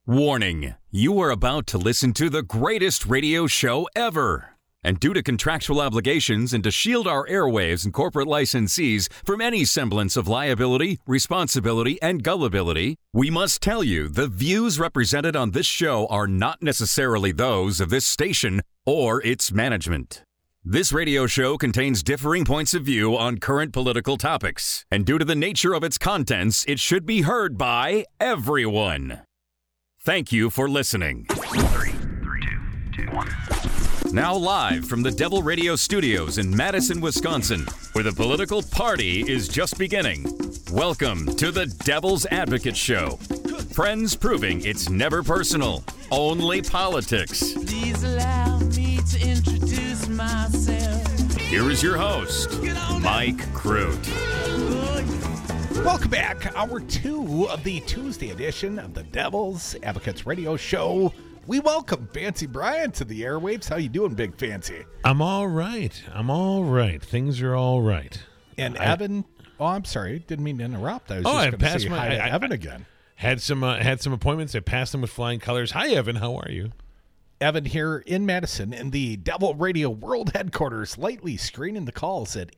Warning, you are about to listen to the greatest radio show ever. And due to contractual obligations and to shield our airwaves and corporate licensees from any semblance of liability, responsibility, and gullibility, we must tell you the views represented on this show are not necessarily those of this station or its management. This radio show contains differing points of view on current political topics, and due to the nature of its contents, it should be heard by everyone. Thank you for listening. 3, 2, 1. Now live from the Devil Radio Studios in Madison, Wisconsin, where the political party is just beginning. Welcome to the Devil's Advocate Show. Friends proving it's never personal, only politics. Please allow me to introduce myself. Here is your host, Mike Crute. Welcome back. Hour 2 of the Tuesday edition of the Devil's Advocates Radio Show. We welcome Fancy Brian to the airwaves. How you doing, Big Fancy? I'm all right. Things are all right. And Evan, I'm sorry, didn't mean to interrupt. I was just going to say hi to Evan again. Had some appointments. I passed them with flying colors. Hi, Evan. How are you? Evan here in Madison in the Devil Radio World Headquarters, lightly screening the calls at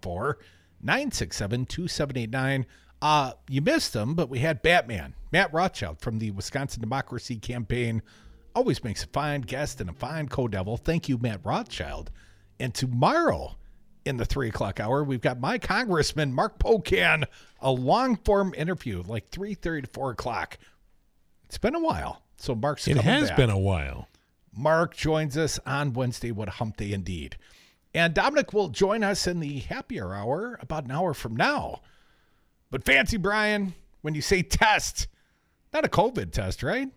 844-967-2789. You missed them, but we had Batman, Matt Rothschild from the Wisconsin Democracy Campaign. Always makes a fine guest and a fine co-devil. Thank you, Matt Rothschild. And tomorrow in the 3 o'clock hour, we've got my congressman, Mark Pocan, a long-form interview, like 3:30 to 4 o'clock. It's been a while, so Mark's coming back. It has been a while. Mark joins us on Wednesday. What a hump day indeed. And Dominic will join us in the happier hour about an hour from now. But Fancy Brian, when you say test, not a COVID test, right?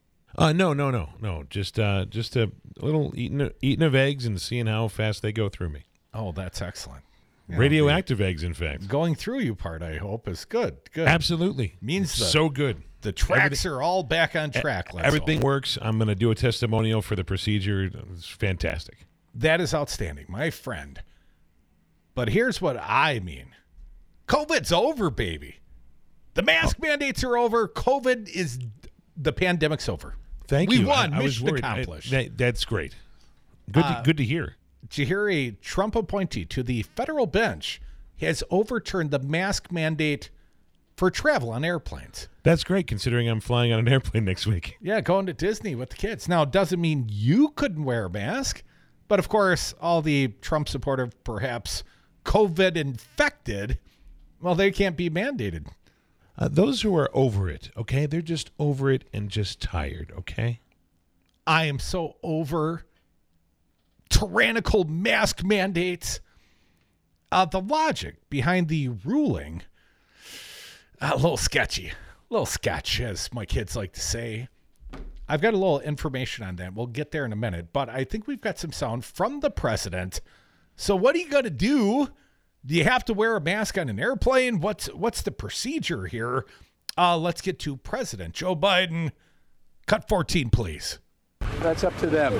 No. Just a little eating of eggs and seeing how fast they go through me. Oh, that's excellent. Yeah, radioactive eggs, in fact. Going through you part, I hope, is good. Good. Absolutely. Means so good. The tracks are all back on track. Everything works. I'm going to do a testimonial for the procedure. It's fantastic. That is outstanding, my friend. But here's what I mean. COVID's over, baby. The mask mandates are over. The pandemic's over. Thank you. We won. I was Mission worried. accomplished. That's great. Good to hear. Did you hear a Trump appointee to the federal bench has overturned the mask mandate for travel on airplanes? That's great, considering I'm flying on an airplane next week. Yeah, going to Disney with the kids. Now, it doesn't mean you couldn't wear a mask, but of course, all the Trump supporter, perhaps COVID infected, well, they can't be mandated. Those who are over it, okay? They're just over it and just tired, okay? I am so over tyrannical mask mandates. The logic behind the ruling, a little sketchy. A little sketch, as my kids like to say. I've got a little information on that. We'll get there in a minute, but I think we've got some sound from the president. So what are you going to do? Do you have to wear a mask on an airplane? What's the procedure here? Let's get to President Joe Biden. Cut 14, please. That's up to them.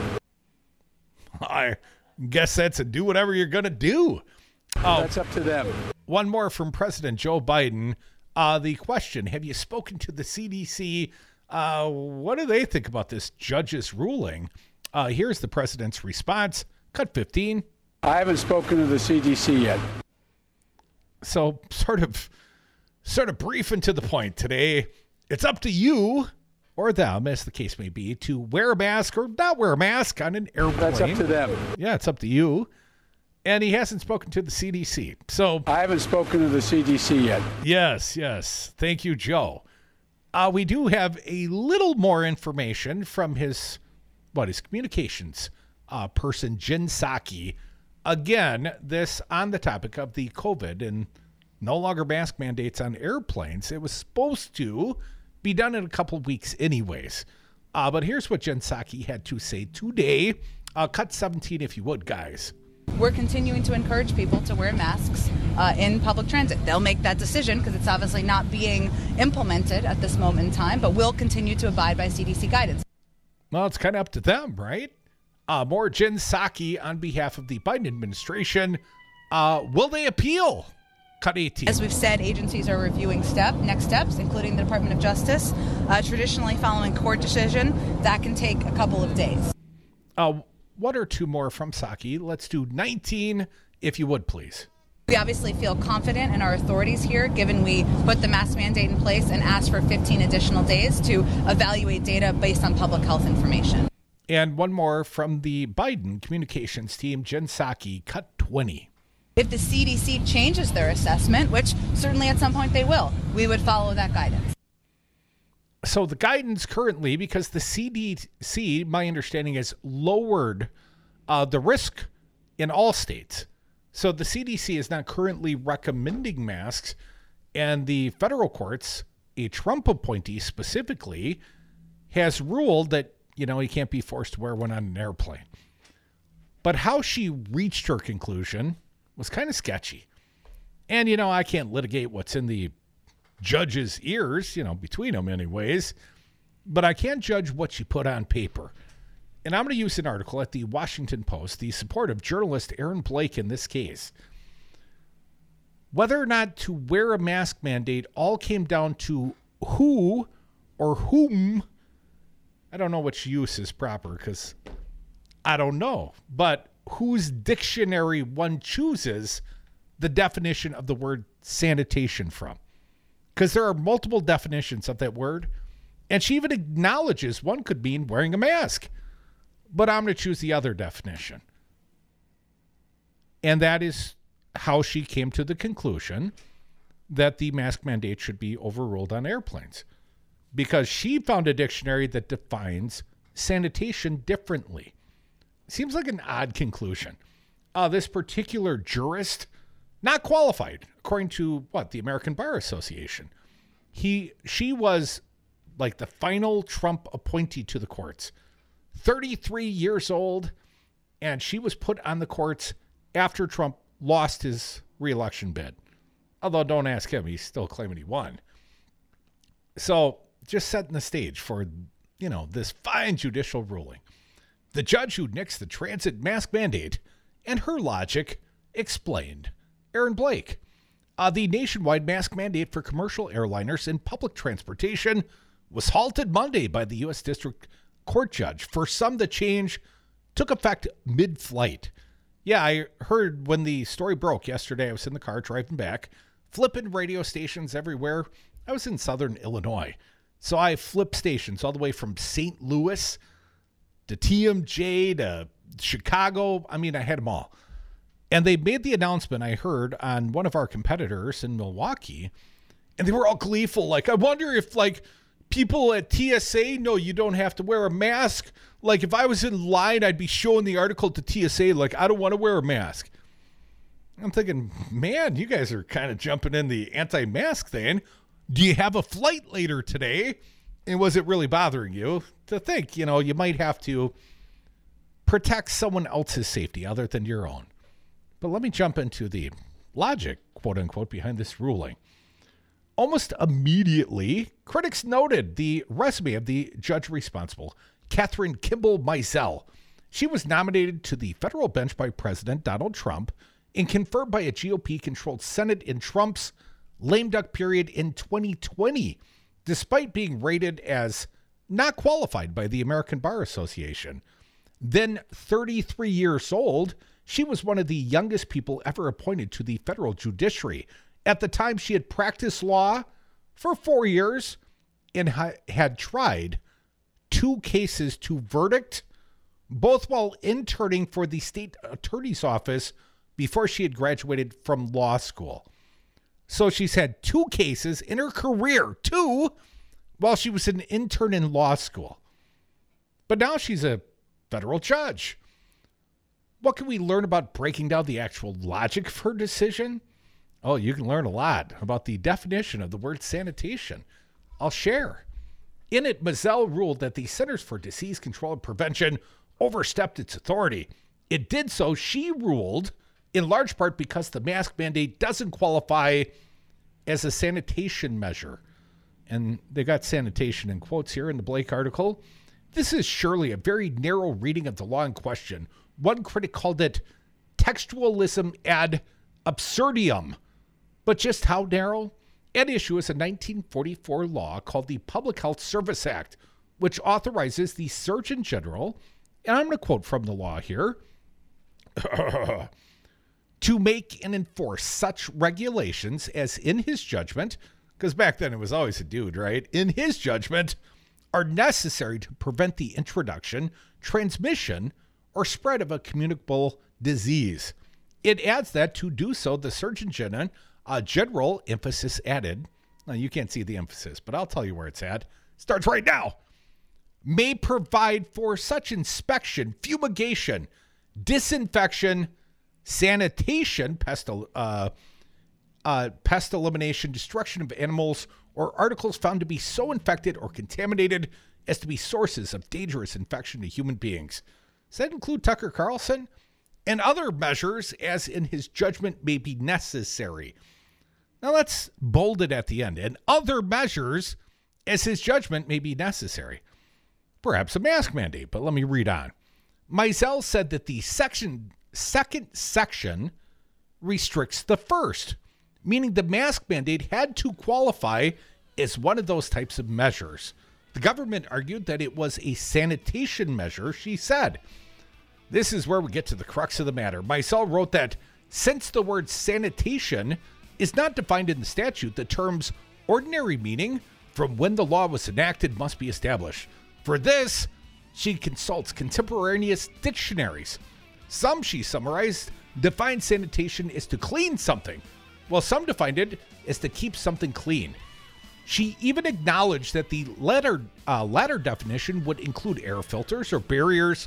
I guess that's a do whatever you're going to do. That's up to them. One more from President Joe Biden. The question, have you spoken to the CDC? What do they think about this judge's ruling? Here's the president's response. Cut 15. I haven't spoken to the CDC yet. So sort of brief and to the point today. It's up to you or them, as the case may be, to wear a mask or not wear a mask on an airplane. That's up to them. Yeah, it's up to you. And he hasn't spoken to the CDC. So I haven't spoken to the CDC yet. Yes. Thank you, Joe. We do have a little more information from his communications person, Jen Psaki. Again, this on the topic of the COVID and no longer mask mandates on airplanes. It was supposed to be done in a couple of weeks anyways. But here's what Jen Psaki had to say today. Cut 17 if you would, guys. We're continuing to encourage people to wear masks in public transit. They'll make that decision because it's obviously not being implemented at this moment in time, but we'll continue to abide by CDC guidance. Well, it's kind of up to them, right? More Jen Psaki on behalf of the Biden administration. Will they appeal Cut 18. As we've said, agencies are reviewing next steps, including the Department of Justice. Traditionally, following court decision, that can take a couple of days. One or two more from Psaki. Let's do 19, if you would, please. We obviously feel confident in our authorities here, given we put the mask mandate in place and asked for 15 additional days to evaluate data based on public health information. And one more from the Biden communications team, Jen Psaki, cut 20. If the CDC changes their assessment, which certainly at some point they will, we would follow that guidance. So the guidance currently, because the CDC, my understanding, has lowered the risk in all states. So the CDC is not currently recommending masks, and the federal courts, a Trump appointee specifically, has ruled that, you can't be forced to wear one on an airplane. But how she reached her conclusion was kind of sketchy. And, I can't litigate what's in the judge's ears, between them anyways, but I can judge what she put on paper. And I'm going to use an article at the Washington Post, the support of journalist Aaron Blake in this case. Whether or not to wear a mask mandate all came down to who or whom. I don't know which use is proper because I don't know, but whose dictionary one chooses the definition of the word sanitation from. Because there are multiple definitions of that word, and she even acknowledges one could mean wearing a mask. But I'm going to choose the other definition. And that is how she came to the conclusion that the mask mandate should be overruled on airplanes. Because she found a dictionary that defines sanitation differently. Seems like an odd conclusion. This particular jurist, not qualified, according to the American Bar Association. She was like the final Trump appointee to the courts. 33 years old, and she was put on the courts after Trump lost his re-election bid. Although don't ask him, he's still claiming he won. So just setting the stage for, this fine judicial ruling. The judge who nixed the transit mask mandate and her logic explained. Aaron Blake. The nationwide mask mandate for commercial airliners and public transportation was halted Monday by the U.S. District Court judge. For some, the change took effect mid-flight. Yeah, I heard when the story broke yesterday. I was in the car driving back, flipping radio stations everywhere. I was in southern Illinois. So I flipped stations all the way from St. Louis to TMJ to Chicago. I had them all. And they made the announcement, I heard, on one of our competitors in Milwaukee, and they were all gleeful. Like, I wonder if, people at TSA know you don't have to wear a mask. Like, if I was in line, I'd be showing the article to TSA, I don't want to wear a mask. I'm thinking, man, you guys are kind of jumping in the anti-mask thing. Do you have a flight later today? And was it really bothering you to think, you might have to protect someone else's safety other than your own? But let me jump into the logic, quote unquote, behind this ruling. Almost immediately, critics noted the resume of the judge responsible, Catherine Kimball Mizell. She was nominated to the federal bench by President Donald Trump and confirmed by a GOP-controlled Senate in Trump's lame duck period in 2020, despite being rated as not qualified by the American Bar Association. Then 33 years old, she was one of the youngest people ever appointed to the federal judiciary. At the time, she had practiced law for 4 years and had tried 2 cases to verdict, both while interning for the state attorney's office before she had graduated from law school. So she's had 2 cases in her career, 2, while she was an intern in law school. But now she's a federal judge. What can we learn about breaking down the actual logic of her decision? Oh, you can learn a lot about the definition of the word sanitation. I'll share. In it, Mizell ruled that the Centers for Disease Control and Prevention overstepped its authority. It did so, she ruled, in large part because the mask mandate doesn't qualify as a sanitation measure. And they got sanitation in quotes here in the Blake article. This is surely a very narrow reading of the law in question. One critic called it textualism ad absurdum. But just how narrow? At issue is a 1944 law called the Public Health Service Act, which authorizes the Surgeon General, and I'm going to quote from the law here, to make and enforce such regulations as in his judgment, because back then it was always a dude, right? In his judgment, are necessary to prevent the introduction, transmission, or spread of a communicable disease. It adds that to do so, the Surgeon General, emphasis added, now you can't see the emphasis, but I'll tell you where it's at, starts right now, may provide for such inspection, fumigation, disinfection, sanitation, pest elimination, destruction of animals or articles found to be so infected or contaminated as to be sources of dangerous infection to human beings. Does that include Tucker Carlson? And other measures as in his judgment may be necessary. Now let's bold it at the end. And other measures as his judgment may be necessary. Perhaps a mask mandate, but let me read on. Mizell said that the second section restricts the first, meaning the mask mandate had to qualify as one of those types of measures. The government argued that it was a sanitation measure, she said. This is where we get to the crux of the matter. Mizell wrote that since the word sanitation is not defined in the statute, the term's ordinary meaning from when the law was enacted must be established. For this, she consults contemporaneous dictionaries. Some, she summarized, define sanitation as to clean something, while some defined it as to keep something clean. She even acknowledged that the latter definition would include air filters or barriers,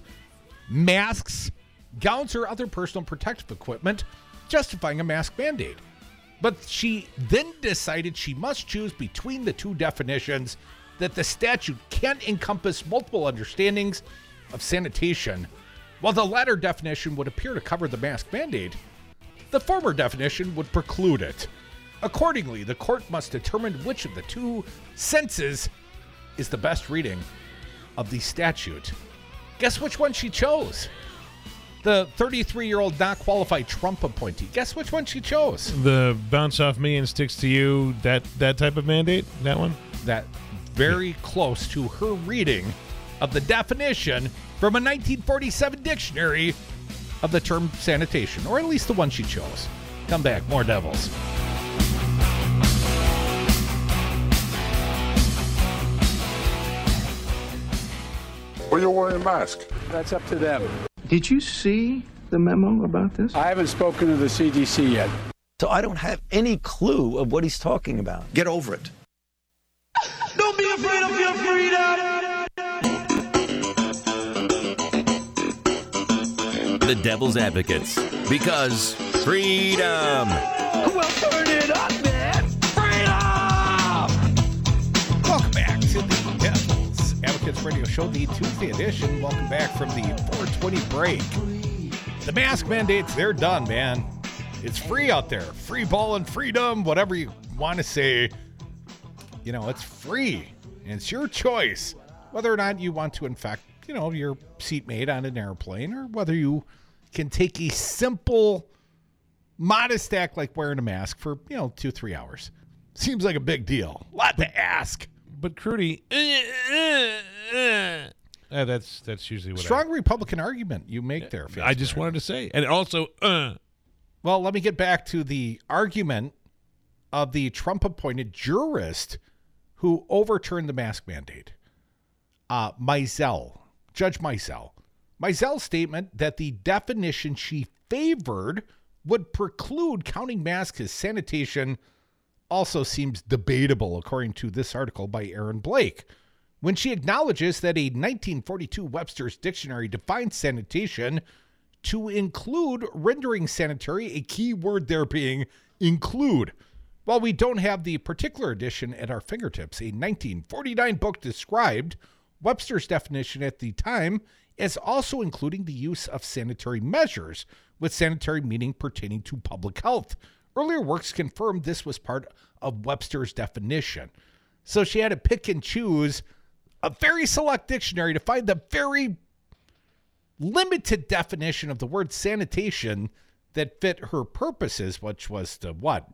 masks, gowns, or other personal protective equipment, justifying a mask mandate. But she then decided she must choose between the two definitions, that the statute can't encompass multiple understandings of sanitation. While the latter definition would appear to cover the mask mandate, the former definition would preclude it. Accordingly, the court must determine which of the two senses is the best reading of the statute. Guess which one she chose? The 33-year-old not qualified Trump appointee. Guess which one she chose? The bounce off me and sticks to you, that type of mandate? That one? That very close to her reading of the definition from a 1947 dictionary of the term sanitation, or at least the one she chose. Come back, more Devils. Well, you're wearing a mask. That's up to them. Did you see the memo about this? I haven't spoken to the CDC yet. So I don't have any clue of what he's talking about. Get over it. Don't be afraid of your freedom. The Devil's Advocates, because freedom. Well, turn it up, man. Freedom! Welcome back to the Devil's Advocates Radio Show, the Tuesday edition. Welcome back from the 420 break. The mask mandates, they're done, man. It's free out there. Free ball and freedom, whatever you want to say. You know, it's free. And it's your choice whether or not you want to infect, you know, your seatmate on an airplane, or whether you can take a simple, modest act like wearing a mask for, 2-3 hours. Seems like a big deal. A lot to ask. But Crudy, that's usually what Strong Republican argument you make there. I just wanted to say. And also, Well, let me get back to the argument of the Trump-appointed jurist who overturned the mask mandate. Mizell, Judge Mizell. Mizell's statement that the definition she favored would preclude counting masks as sanitation also seems debatable, according to this article by Aaron Blake, when she acknowledges that a 1942 Webster's Dictionary defines sanitation to include rendering sanitary, a key word there being include. While we don't have the particular edition at our fingertips, a 1949 book described Webster's definition at the time as also including the use of sanitary measures, with sanitary meaning pertaining to public health. Earlier works confirmed this was part of Webster's definition. So she had to pick and choose a very select dictionary to find the very limited definition of the word sanitation that fit her purposes, which was to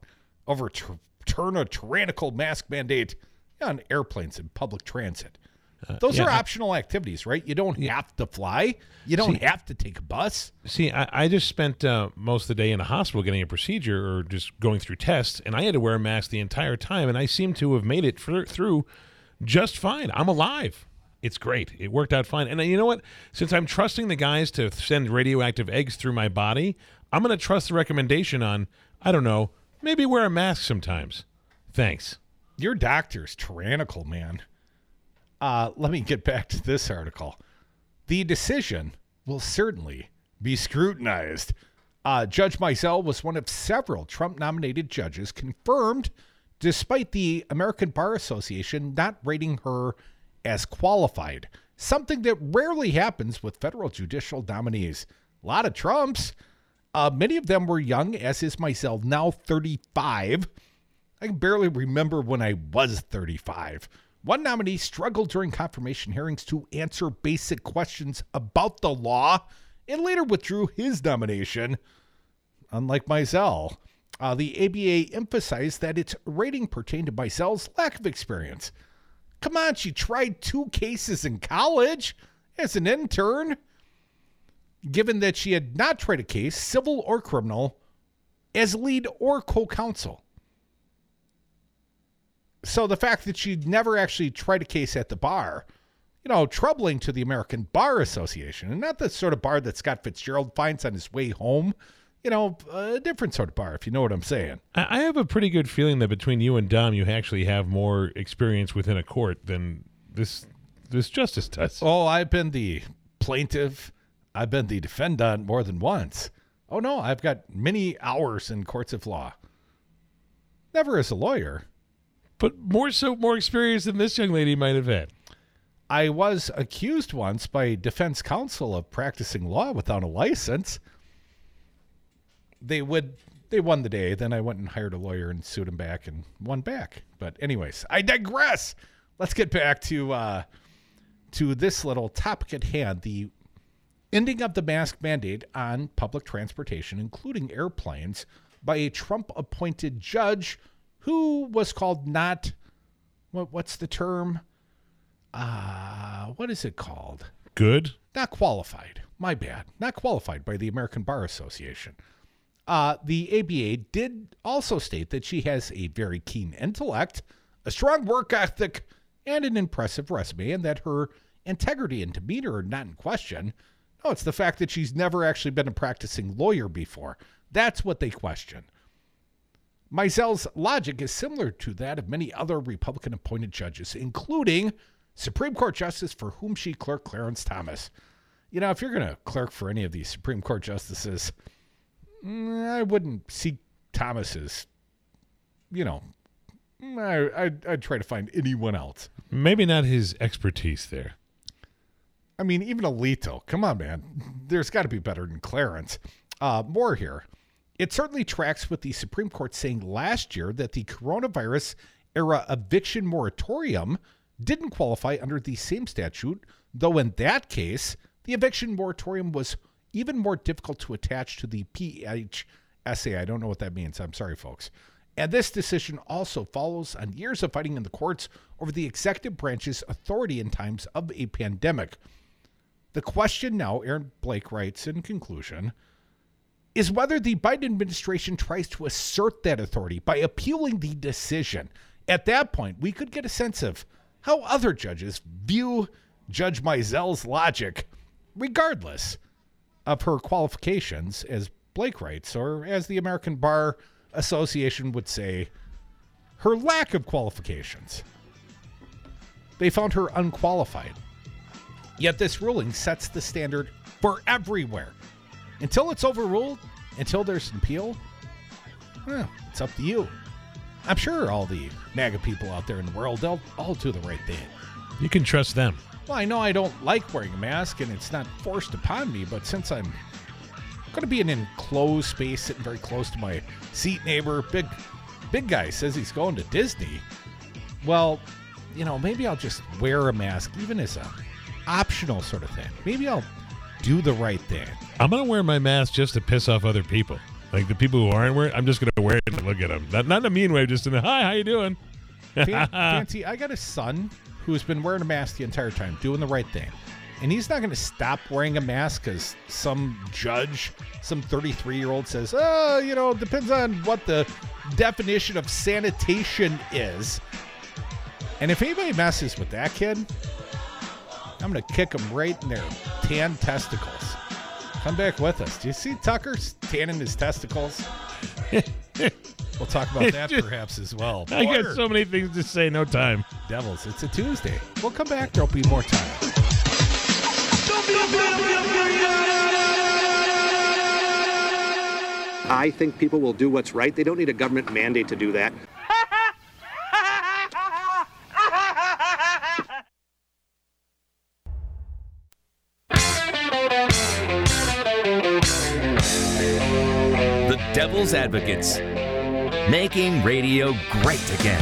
overturn a tyrannical mask mandate on airplanes and public transit. Those are optional activities, right? You don't have to fly. You don't have to take a bus. See, I just spent most of the day in a hospital getting a procedure or just going through tests, and I had to wear a mask the entire time, and I seem to have made it through just fine. I'm alive. It's great. It worked out fine. And you know what? Since I'm trusting the guys to send radioactive eggs through my body, I'm going to trust the recommendation on, I don't know, maybe wear a mask sometimes. Thanks. Your doctor's tyrannical, man. Let me get back to this article. The decision will certainly be scrutinized. Judge Mizell was one of several Trump-nominated judges confirmed despite the American Bar Association not rating her as qualified, something that rarely happens with federal judicial nominees. A lot of Trumps. Many of them were young, as is Mizell, now 35. I can barely remember when I was 35. One nominee struggled during confirmation hearings to answer basic questions about the law and later withdrew his nomination. Unlike Mizell, the ABA emphasized that its rating pertained to Mizell's lack of experience. Come on, she tried 2 cases in college as an intern. Given that she had not tried a case, civil or criminal, as lead or co-counsel. So the fact that she'd never actually tried a case at the bar, troubling to the American Bar Association, and not the sort of bar that Scott Fitzgerald finds on his way home, a different sort of bar, if you know what I'm saying. I have a pretty good feeling that between you and Dom, you actually have more experience within a court than this justice does. Oh, I've been the plaintiff. I've been the defendant more than once. Oh, no, I've got many hours in courts of law. Never as a lawyer. But more experience than this young lady might have had. I was accused once by defense counsel of practicing law without a license. They won the day. Then I went and hired a lawyer and sued him back and won back. But anyways, I digress. Let's get back to this little topic at hand, the ending of the mask mandate on public transportation, including airplanes, by a Trump-appointed judge who was called not, what's the term? What is it called? Good? Not qualified. My bad. Not qualified by the American Bar Association. The ABA did also state that she has a very keen intellect, a strong work ethic, and an impressive resume, and that her integrity and demeanor are not in question. No, it's the fact that she's never actually been a practicing lawyer before. That's what they question. Mizell's logic is similar to that of many other Republican-appointed judges, including Supreme Court Justice for whom she clerked, Clarence Thomas. If you're going to clerk for any of these Supreme Court justices, I wouldn't seek Thomas's, I'd try to find anyone else. Maybe not his expertise there. I mean, even Alito. Come on, man. There's got to be better than Clarence. More here. It certainly tracks with the Supreme Court saying last year that the coronavirus-era eviction moratorium didn't qualify under the same statute, though in that case, the eviction moratorium was even more difficult to attach to the PHSA. I don't know what that means. I'm sorry, folks. And this decision also follows on years of fighting in the courts over the executive branch's authority in times of a pandemic. The question now, Aaron Blake writes in conclusion, is whether the Biden administration tries to assert that authority by appealing the decision. At that point, we could get a sense of how other judges view Judge Mizell's logic, regardless of her qualifications, as Blake writes, or as the American Bar Association would say, her lack of qualifications. They found her unqualified. Yet this ruling sets the standard for everywhere. Until it's overruled, until there's an appeal, it's up to you. I'm sure all the MAGA people out there in the world, they'll all do the right thing. You can trust them. Well, I know I don't like wearing a mask, and it's not forced upon me, but since I'm going to be in an enclosed space sitting very close to my seat neighbor, big guy says he's going to Disney, well, maybe I'll just wear a mask, even as a optional sort of thing. Maybe I'll do the right thing. I'm going to wear my mask just to piss off other people. Like the people who aren't wearing, I'm just going to wear it and look at them. Not in a mean way, just in a, hi, how you doing? Fancy, I got a son who's been wearing a mask the entire time, doing the right thing. And he's not going to stop wearing a mask because some judge, some 33-year-old says, depends on what the definition of sanitation is. And if anybody messes with that kid, I'm going to kick them right in their tan testicles. Come back with us. Do you see Tucker tanning his testicles? We'll talk about that perhaps as well. I got so many things to say, no time. Devils, it's a Tuesday. We'll come back. There'll be more time. I think people will do what's right. They don't need a government mandate to do that. The Devil's Advocates, making radio great again.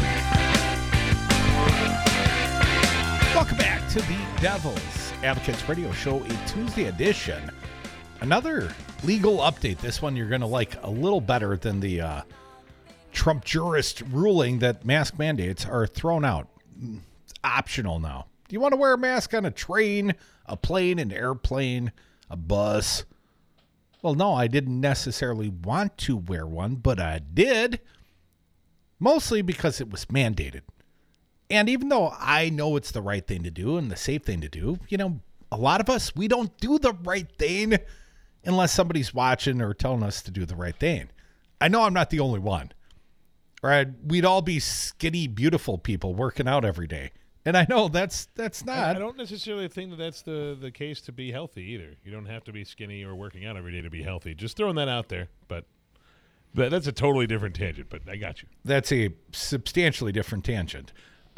Welcome back to the Devil's Advocates Radio Show, a Tuesday edition. Another legal update. This one you're going to like a little better than the Trump jurist ruling that mask mandates are thrown out. It's optional now. Do you want to wear a mask on a train, a plane, an airplane, a bus? Well, no, I didn't necessarily want to wear one, but I did. Mostly because it was mandated. And even though I know it's the right thing to do and the safe thing to do, a lot of us, we don't do the right thing unless somebody's watching or telling us to do the right thing. I know I'm not the only one. Right? We'd all be skinny, beautiful people working out every day. And I know that's not. I don't necessarily think that that's the case to be healthy either. You don't have to be skinny or working out every day to be healthy. Just throwing that out there. But that's a totally different tangent, but I got you. That's a substantially different tangent.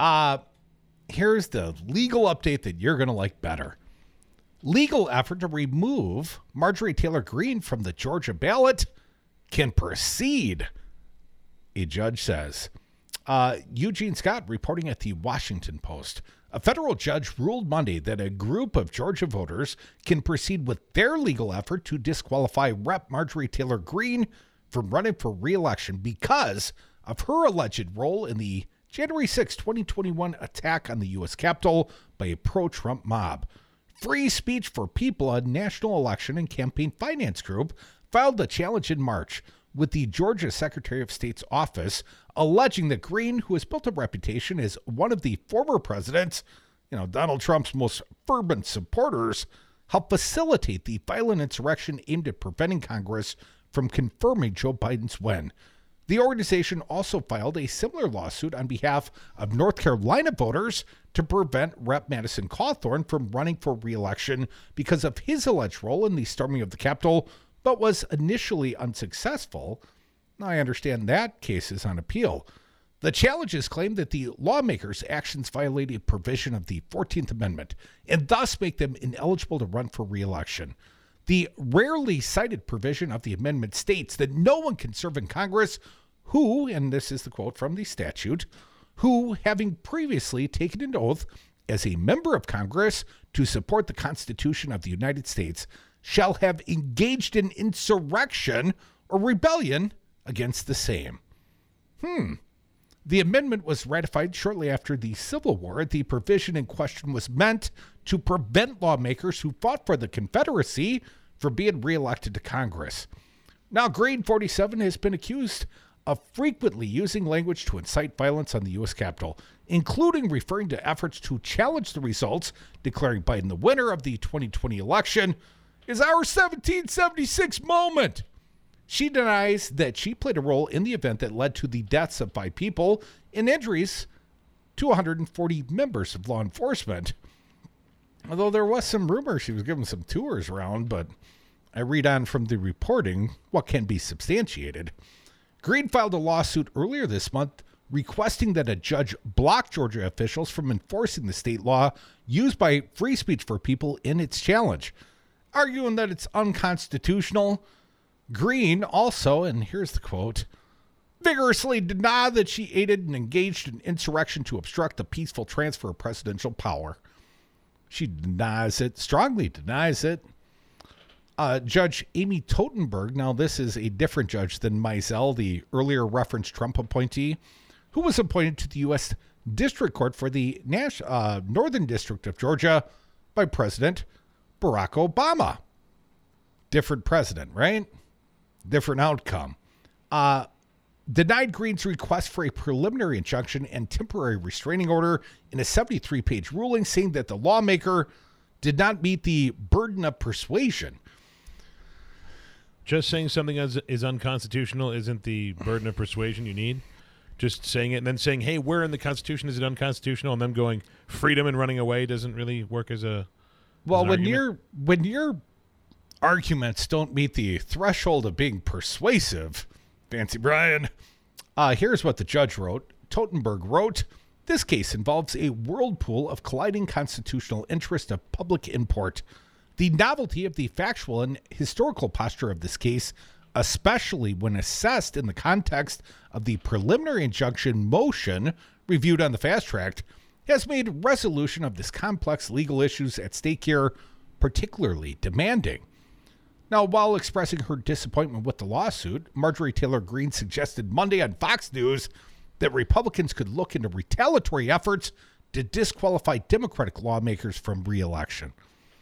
Here's the legal update that you're going to like better. Legal effort to remove Marjorie Taylor Greene from the Georgia ballot can proceed, a judge says. Eugene Scott reporting at the Washington Post. A federal judge ruled Monday that a group of Georgia voters can proceed with their legal effort to disqualify Rep. Marjorie Taylor Greene from running for re-election because of her alleged role in the January 6, 2021 attack on the U.S. Capitol by a pro-Trump mob. Free Speech for People, a national election and campaign finance group, filed a challenge in March with the Georgia Secretary of State's office, alleging that Greene, who has built a reputation as one of the former president's, Donald Trump's most fervent supporters, helped facilitate the violent insurrection aimed at preventing Congress from confirming Joe Biden's win. The organization also filed a similar lawsuit on behalf of North Carolina voters to prevent Rep. Madison Cawthorn from running for re-election because of his alleged role in the storming of the Capitol, but was initially unsuccessful. I understand that case is on appeal. The challenges claim that the lawmakers' actions violate a provision of the 14th Amendment and thus make them ineligible to run for re-election. The rarely cited provision of the amendment states that no one can serve in Congress who, and this is the quote from the statute, who, having previously taken an oath as a member of Congress to support the Constitution of the United States, shall have engaged in insurrection or rebellion against the same. The amendment was ratified shortly after the Civil War. The provision in question was meant to prevent lawmakers who fought for the Confederacy from being reelected to Congress. Now, Grade 47 has been accused of frequently using language to incite violence on the U.S. Capitol, including referring to efforts to challenge the results, declaring Biden the winner of the 2020 election, is our 1776 moment. She denies that she played a role in the event that led to the deaths of 5 people and injuries to 140 members of law enforcement. Although there was some rumor she was giving some tours around, but I read on from the reporting what can be substantiated. Greene filed a lawsuit earlier this month requesting that a judge block Georgia officials from enforcing the state law used by Free Speech for People in its challenge, arguing that it's unconstitutional. Greene also, and here's the quote, vigorously denied that she aided and engaged in insurrection to obstruct the peaceful transfer of presidential power. She denies it, strongly denies it. Judge Amy Totenberg, now this is a different judge than Mizell, the earlier referenced Trump appointee, who was appointed to the U.S. District Court for the Northern District of Georgia by President Barack Obama. Different president, right? Different outcome. Denied Green's request for a preliminary injunction and temporary restraining order in a 73-page ruling, saying that the lawmaker did not meet the burden of persuasion. Just saying something is unconstitutional isn't the burden of persuasion you need. Just saying it and then saying, hey, where in the Constitution is it unconstitutional? And then going freedom and running away doesn't really work as a well, when your arguments don't meet the threshold of being persuasive, Fancy Brian, here's what the judge wrote. Totenberg wrote, this case involves a whirlpool of colliding constitutional interests of public import. The novelty of the factual and historical posture of this case, especially when assessed in the context of the preliminary injunction motion reviewed on the fast track, has made resolution of this complex legal issues at stake here particularly demanding. Now, while expressing her disappointment with the lawsuit, Marjorie Taylor Greene suggested Monday on Fox News that Republicans could look into retaliatory efforts to disqualify Democratic lawmakers from re-election.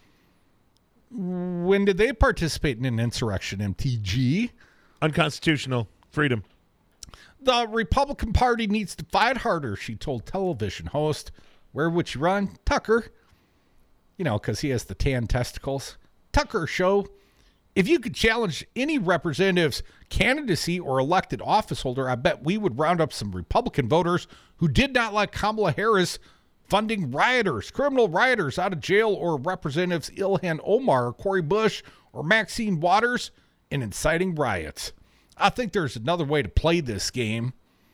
When did they participate in an insurrection, MTG? Unconstitutional. Freedom. The Republican Party needs to fight harder, she told television host. Where would she run? Tucker. You know, because he has the tan testicles. Tucker show. If you could challenge any representative's candidacy or elected office holder, I bet we would round up some Republican voters who did not like Kamala Harris funding rioters, criminal rioters out of jail, or Representatives Ilhan Omar, or Cori Bush, or Maxine Waters, and inciting riots. I think there's another way to play this game.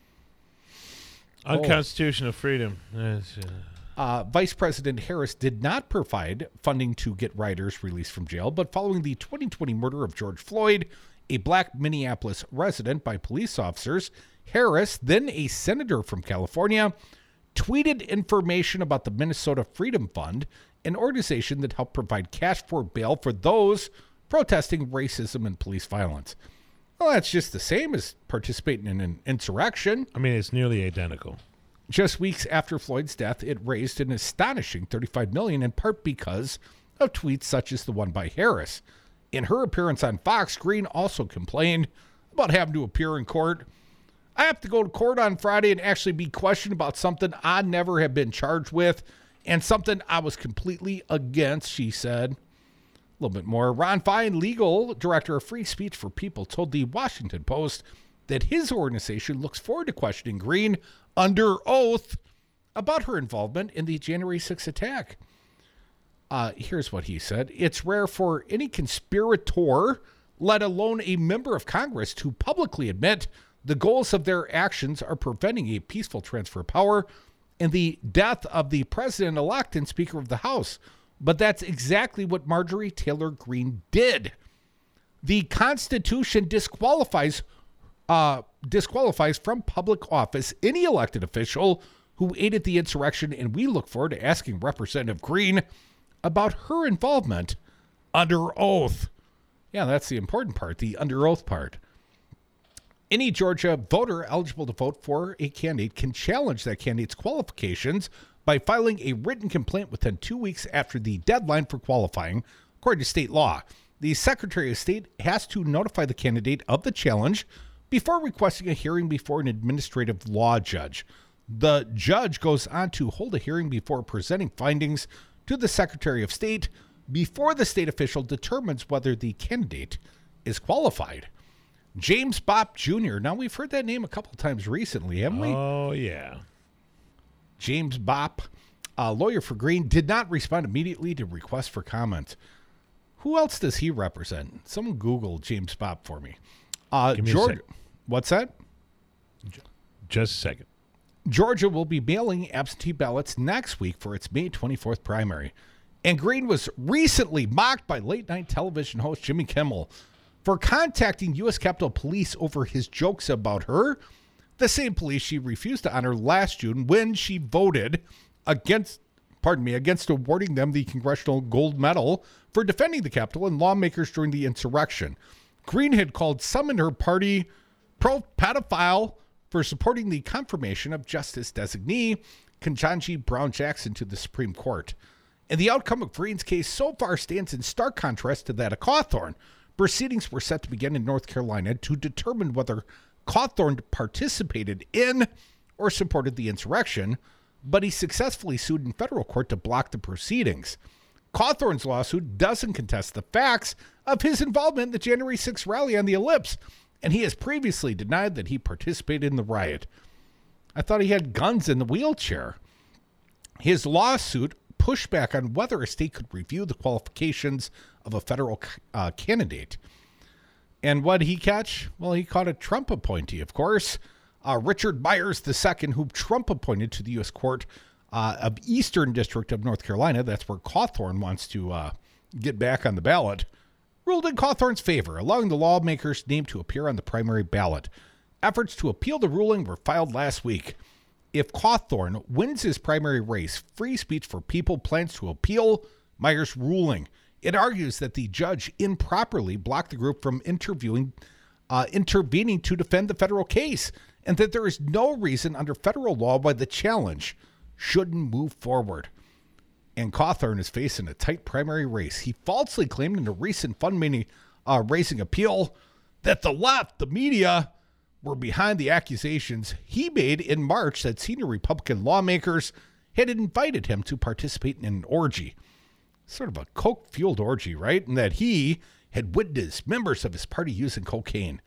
Unconstitutional freedom. Vice President Harris did not provide funding to get rioters released from jail, but following the 2020 murder of George Floyd, a black Minneapolis resident, by police officers, Harris, then a senator from California, tweeted information about the Minnesota Freedom Fund, an organization that helped provide cash for bail for those protesting racism and police violence. Well, that's just the same as participating in an insurrection. I mean, it's nearly identical. Just weeks after Floyd's death, it raised an astonishing $35 million, in part because of tweets such as the one by Harris. In her appearance on Fox, Greene also complained about having to appear in court. I have to go to court on Friday and actually be questioned about something I never have been charged with and something I was completely against, she said. A little bit more. Ron Fine, legal director of Free Speech for People, told the Washington Post that his organization looks forward to questioning Greene under oath about her involvement in the January 6th attack. Here's what he said. It's rare for any conspirator, let alone a member of Congress, to publicly admit the goals of their actions are preventing a peaceful transfer of power and the death of the president-elect and Speaker of the House. But that's exactly what Marjorie Taylor Greene did. The Constitution disqualifies from public office any elected official who aided the insurrection, and we look forward to asking Representative Greene about her involvement under oath. Yeah, that's the important part, the under oath part. Any Georgia voter eligible to vote for a candidate can challenge that candidate's qualifications by filing a written complaint within 2 weeks after the deadline for qualifying, according to state law. The Secretary of State has to notify the candidate of the challenge before requesting a hearing before an administrative law judge. The judge goes on to hold a hearing before presenting findings to the Secretary of State before the state official determines whether the candidate is qualified. James Bopp Jr. Now, we've heard that name a couple of times recently, haven't we? Oh, yeah. James Bopp, a lawyer for Greene, did not respond immediately to requests for comment. Who else does he represent? Someone Google James Bopp for me. Give me a second. What's that? Just a second. Georgia will be mailing absentee ballots next week for its May 24th primary. And Greene was recently mocked by late-night television host Jimmy Kimmel for contacting U.S. Capitol Police over his jokes about her, the same police she refused to honor last June when she voted against against awarding them the Congressional Gold Medal for defending the Capitol and lawmakers during the insurrection. Greene had called some in her party pro-pedophile for supporting the confirmation of Justice designee Ketanji Brown Jackson to the Supreme Court. And the outcome of Greene's case so far stands in stark contrast to that of Cawthorn. Proceedings were set to begin in North Carolina to determine whether Cawthorn participated in or supported the insurrection, but he successfully sued in federal court to block the proceedings. Cawthorn's lawsuit doesn't contest the facts of his involvement in the January 6th rally on the Ellipse, and he has previously denied that he participated in the riot. I thought he had guns in the wheelchair. His lawsuit pushed back on whether a state could review the qualifications of a federal candidate. And what did he catch? Well, he caught a Trump appointee, of course. Richard Myers II, who Trump appointed to the U.S. Court of Eastern District of North Carolina, that's where Cawthorn wants to get back on the ballot, ruled in Cawthorn's favor, allowing the lawmaker's name to appear on the primary ballot. Efforts to appeal the ruling were filed last week. If Cawthorn wins his primary race, Free Speech for People plans to appeal Myers' ruling. It argues that the judge improperly blocked the group from intervening to defend the federal case, and that there is no reason under federal law why the challenge shouldn't move forward. And Cawthorn is facing a tight primary race. He falsely claimed in a recent fundraising appeal that the left, the media, were behind the accusations he made in March that senior Republican lawmakers had invited him to participate in an orgy. Sort of a coke-fueled orgy, right? And that he had witnessed members of his party using cocaine.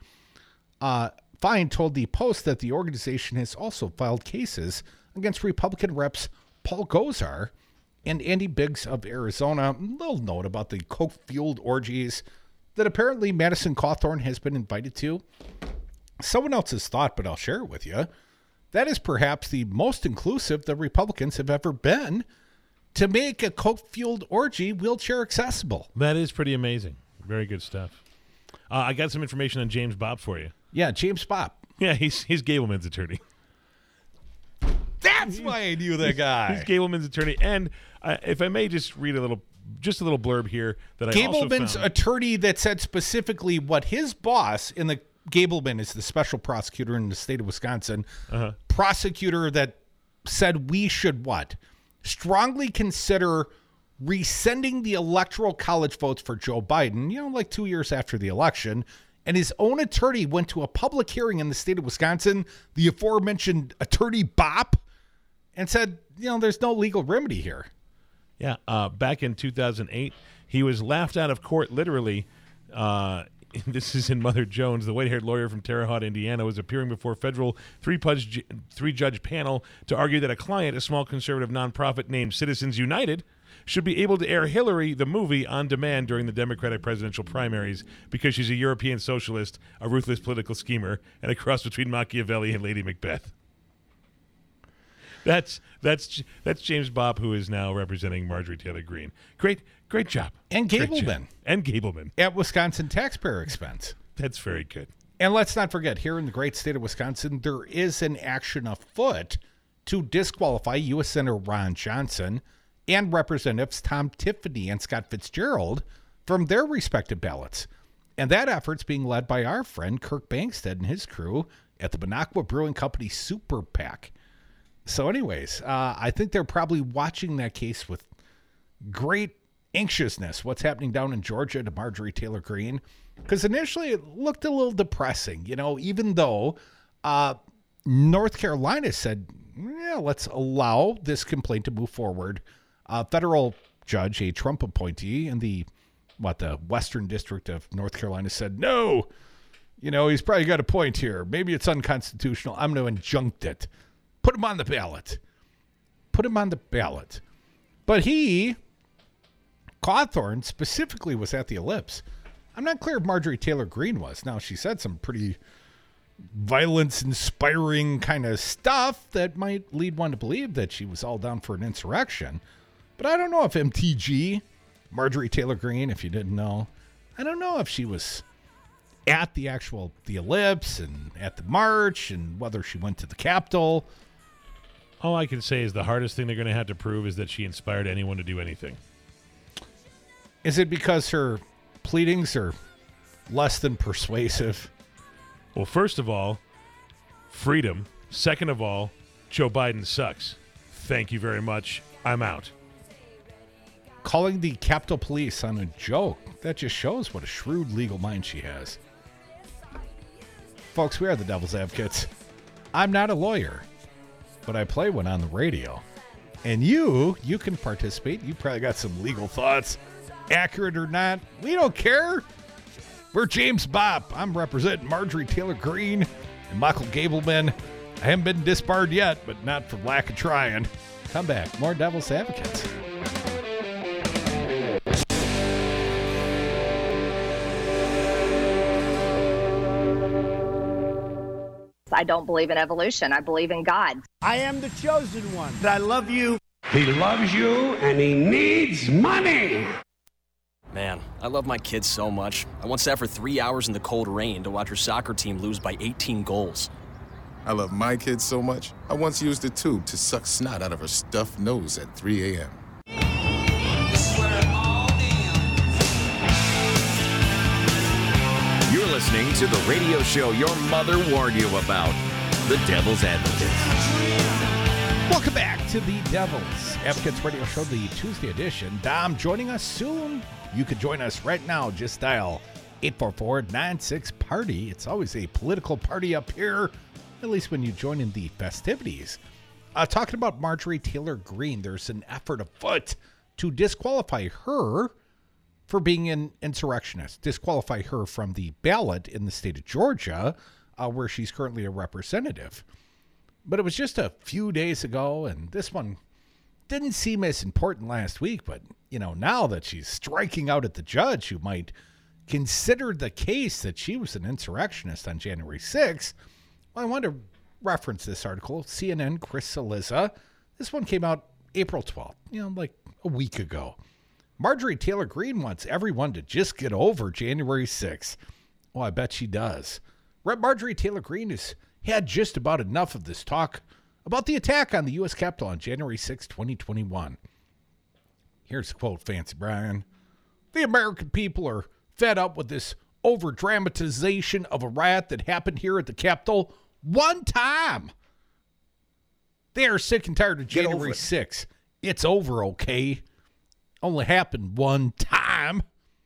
Fine told the Post that the organization has also filed cases against Republican reps Paul Gosar and Andy Biggs of Arizona. A little note about the coke-fueled orgies that apparently Madison Cawthorn has been invited to. Someone else's thought, but I'll share it with you. That is perhaps the most inclusive the Republicans have ever been to make a coke-fueled orgy wheelchair accessible. That is pretty amazing. Very good stuff. I got some information on James Bopp for you. Yeah, James Bopp. Yeah, he's Gableman's attorney. That's why I knew that guy. He's Gableman's attorney. And if I may just read a little blurb here that I also found. Gableman's attorney that said specifically what his boss in the Gableman is the special prosecutor in the state of Wisconsin, prosecutor that said we should what? Strongly consider rescinding the electoral college votes for Joe Biden, like 2 years after the election. And his own attorney went to a public hearing in the state of Wisconsin, the aforementioned attorney Bopp, and said, there's no legal remedy here. Yeah, back in 2008, he was laughed out of court literally. This is in Mother Jones. The white-haired lawyer from Terre Haute, Indiana, was appearing before a federal three-judge panel to argue that a client, a small conservative nonprofit named Citizens United, should be able to air Hillary, the movie, on demand during the Democratic presidential primaries because she's a European socialist, a ruthless political schemer, and a cross between Machiavelli and Lady Macbeth. That's James Bopp, who is now representing Marjorie Taylor Greene. Great job. And Gableman. And Gableman. At Wisconsin taxpayer expense. That's very good. And let's not forget, here in the great state of Wisconsin, there is an action afoot to disqualify U.S. Senator Ron Johnson and Representatives Tom Tiffany and Scott Fitzgerald from their respective ballots. And that effort's being led by our friend Kirk Bangstead and his crew at the Bonacqua Brewing Company Super PAC. So anyways, I think they're probably watching that case with great anxiousness, what's happening down in Georgia to Marjorie Taylor Greene. Because initially it looked a little depressing, even though North Carolina said, let's allow this complaint to move forward. Federal judge, a Trump appointee in the Western District of North Carolina said, no, he's probably got a point here. Maybe it's unconstitutional. I'm going to injunct it. Put him on the ballot. But Cawthorn specifically was at the Ellipse. I'm not clear if Marjorie Taylor Greene was. Now, she said some pretty violence-inspiring kind of stuff that might lead one to believe that she was all down for an insurrection. But I don't know if MTG, Marjorie Taylor Greene, if you didn't know, I don't know if she was at the Ellipse and at the march and whether she went to the Capitol. All I can say is the hardest thing they're going to have to prove is that she inspired anyone to do anything. Is it because her pleadings are less than persuasive? Well, first of all, freedom. Second of all, Joe Biden sucks. Thank you very much. I'm out. Calling the Capitol Police on a joke, that just shows what a shrewd legal mind she has. Folks, we are the Devil's Advocates. I'm not a lawyer, but I play one on the radio. And you can participate. You probably got some legal thoughts, accurate or not. We don't care. We're James Bopp. I'm representing Marjorie Taylor Greene and Michael Gableman. I haven't been disbarred yet, but not for lack of trying. Come back. More Devil's Advocates. I don't believe in evolution. I believe in God. I am the chosen one. I love you. He loves you and he needs money. Man, I love my kids so much. I once sat for 3 hours in the cold rain to watch her soccer team lose by 18 goals. I love my kids so much, I once used a tube to suck snot out of her stuffed nose at 3 a.m. You're listening to the radio show your mother warned you about, The Devil's Advocates. Welcome back to the Devil's Advocates radio show, the Tuesday edition. Dom joining us soon. You could join us right now. Just dial 844-96-PARTY. It's always a political party up here, at least when you join in the festivities. Talking about Marjorie Taylor Greene, there's an effort afoot to disqualify her for being an insurrectionist, disqualify her from the ballot in the state of Georgia, where she's currently a representative. But it was just a few days ago, and this one didn't seem as important last week. But, now that she's striking out at the judge who might consider the case that she was an insurrectionist on January 6th, well, I want to reference this article, CNN, Chris Cillizza. This one came out April 12th, like a week ago. Marjorie Taylor Greene wants everyone to just get over January 6th. Well, I bet she does. Rep. Marjorie Taylor Greene has had just about enough of this talk about the attack on the U.S. Capitol on January 6, 2021. Here's a quote, Fancy Brian. The American people are fed up with this over-dramatization of a riot that happened here at the Capitol one time. They are sick and tired of January 6th. It's over, okay? Only happened one time.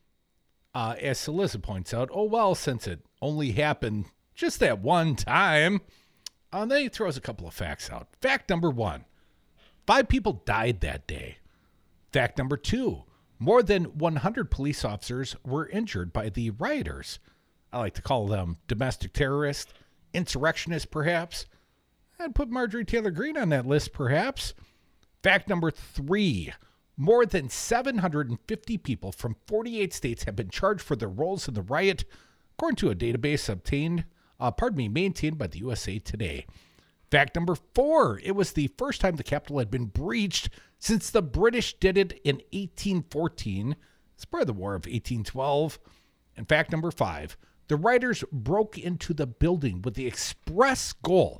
As Cillizza points out, since it only happened just that one time, then he throws a couple of facts out. Fact number 1, 5 people died that day. Fact number 2, more than 100 police officers were injured by the rioters. I like to call them domestic terrorists, insurrectionists perhaps. I'd put Marjorie Taylor Greene on that list perhaps. Fact number 3, more than 750 people from 48 states have been charged for their roles in the riot, according to a database maintained by the USA Today. Fact number 4, it was the first time the Capitol had been breached since the British did it in 1814, as part of the War of 1812. And fact number 5, the rioters broke into the building with the express goal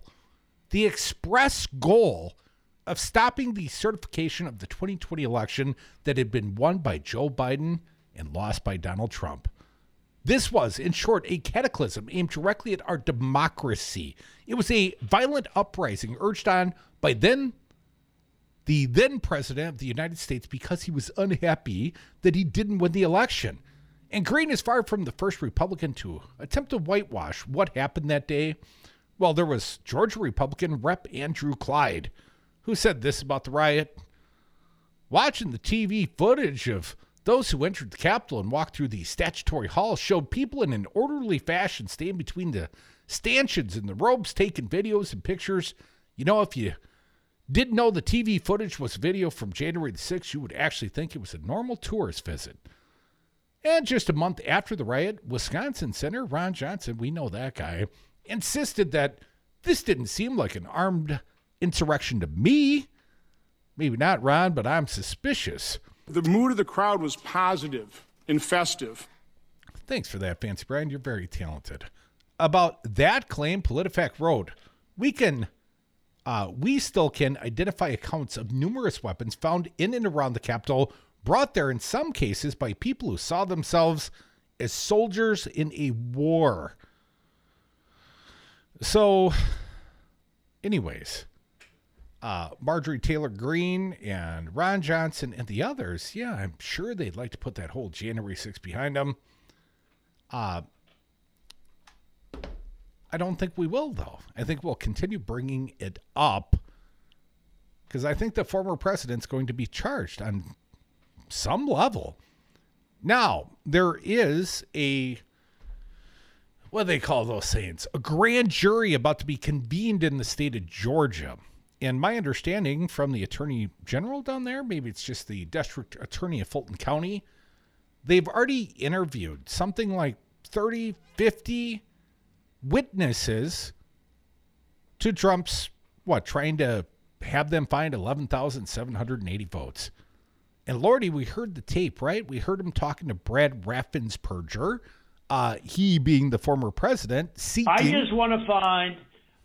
of stopping the certification of the 2020 election that had been won by Joe Biden and lost by Donald Trump. This was, in short, a cataclysm aimed directly at our democracy. It was a violent uprising urged on by the then president of the United States because he was unhappy that he didn't win the election. And Greene is far from the first Republican to attempt to whitewash what happened that day. Well, there was Georgia Republican Rep. Andrew Clyde, who said this about the riot. Watching the TV footage of those who entered the Capitol and walked through the statutory hall showed people in an orderly fashion staying between the stanchions and the robes taking videos and pictures. If you didn't know the TV footage was video from January the 6th, you would actually think it was a normal tourist visit. And just a month after the riot, Wisconsin Senator Ron Johnson, we know that guy, insisted that this didn't seem like an armed insurrection to me. Maybe not, Ron, but I'm suspicious. The mood of the crowd was positive and festive. Thanks for that, Fancy Brian. You're very talented. About that claim, PolitiFact wrote, we can we still can identify accounts of numerous weapons found in and around the Capitol, brought there in some cases by people who saw themselves as soldiers in a war. So, anyways, Marjorie Taylor Greene and Ron Johnson and the others, yeah, I'm sure they'd like to put that whole January 6th behind them. I don't think we will, though. I think we'll continue bringing it up because I think the former president's going to be charged on some level. Now, there is what do they call those things? A grand jury about to be convened in the state of Georgia. And my understanding from the attorney general down there, maybe it's just the district attorney of Fulton County, they've already interviewed something like 30, 50 witnesses to Trump's, trying to have them find 11,780 votes. And Lordy, we heard the tape, right? We heard him talking to Brad Raffensperger, he being the former president, seeking... I just want to find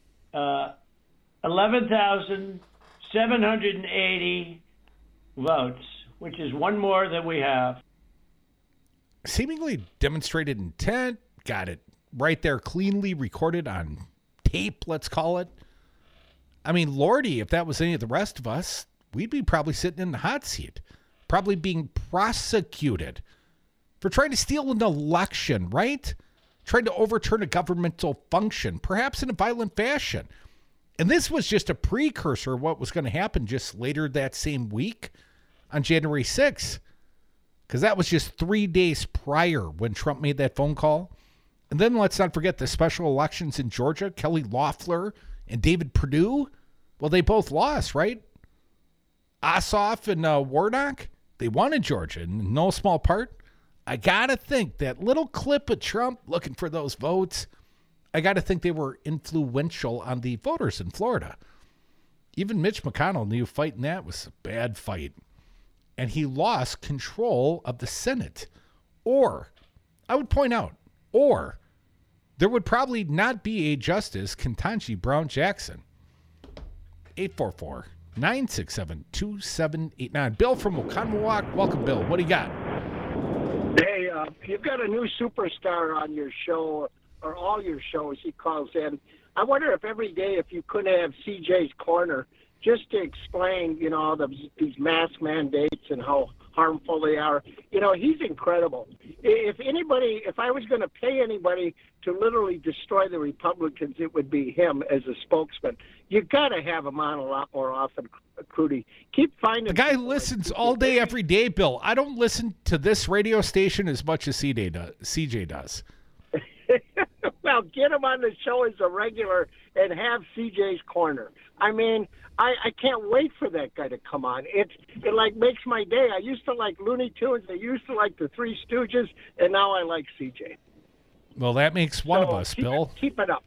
11,780 votes, which is one more than we have. Seemingly demonstrated intent, got it right there cleanly recorded on tape, let's call it. I mean, Lordy, if that was any of the rest of us, we'd be probably sitting in the hot seat, probably being prosecuted for trying to steal an election, right? Trying to overturn a governmental function, perhaps in a violent fashion. And this was just a precursor of what was going to happen just later that same week on January 6th. Because that was just 3 days prior when Trump made that phone call. And then let's not forget the special elections in Georgia. Kelly Loeffler and David Perdue. Well, they both lost, right? Ossoff and Warnock, they won in Georgia in no small part. I got to think that little clip of Trump looking for those votes, I got to think they were influential on the voters in Florida. Even Mitch McConnell knew fighting that was a bad fight. And he lost control of the Senate. Or, I would point out, or there would probably not be a Justice Ketanji Brown Jackson. 844-967-2789. Bill from Oconomowoc. Welcome, Bill. What do you got? Hey, you've got a new superstar on your show, or all your shows, he calls in. I wonder if every day, if you could have CJ's Corner, just to explain, these mask mandates and how harmful they are. He's incredible. If I was going to pay anybody to literally destroy the Republicans, it would be him as a spokesman. You've got to have him on a lot more often, Crudy. Keep finding... The guy listens all day, every day, Bill. I don't listen to this radio station as much as CJ does. Well, get him on the show as a regular and have CJ's Corner. I mean, I can't wait for that guy to come on. It makes my day. I used to like Looney Tunes. I used to like the Three Stooges, and now I like CJ. Well, that makes one of us, Bill. Keep it up.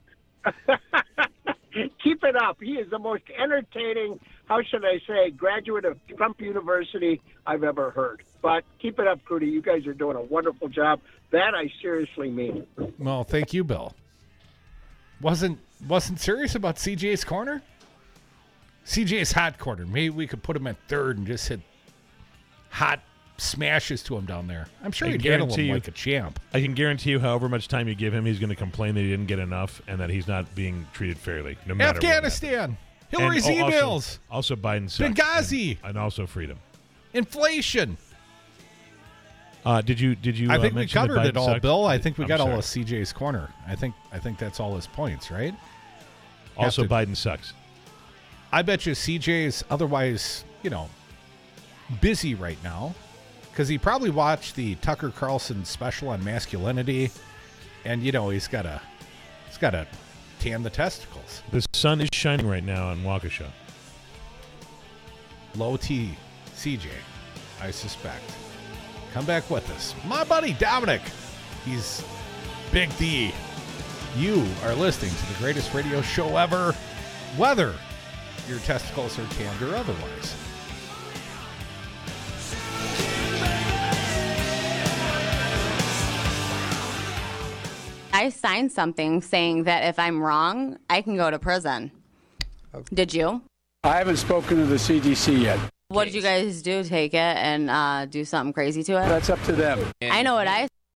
Keep it up. He is the most entertaining, how should I say, graduate of Trump University I've ever heard. But keep it up, Crudy. You guys are doing a wonderful job. That I seriously mean. Well, thank you, Bill. Wasn't serious about CJ's Corner? CJ's Hot Corner. Maybe we could put him at third and just hit hot smashes to him down there. I'm sure he'd handle him like a champ. I can guarantee you, however much time you give him, he's going to complain that he didn't get enough and that he's not being treated fairly. No matter Afghanistan, Hillary's emails, also Biden sucks, Benghazi, and also freedom, inflation. Did you? I think we covered it all, sucks? Bill. I think we got all of CJ's Corner. I think that's all his points, right? Also, Biden sucks. I bet you CJ is otherwise, busy right now because he probably watched the Tucker Carlson special on masculinity, and he's got to tan the testicles. The sun is shining right now on Waukesha. Low T, CJ, I suspect. Come back with us. My buddy Dominic, he's Big D. You are listening to the greatest radio show ever, whether your testicles are tanned or otherwise. I signed something saying that if I'm wrong, I can go to prison. Did you? I haven't spoken to the CDC yet. What did you guys do? Take it and do something crazy to it? That's up to them. I know what I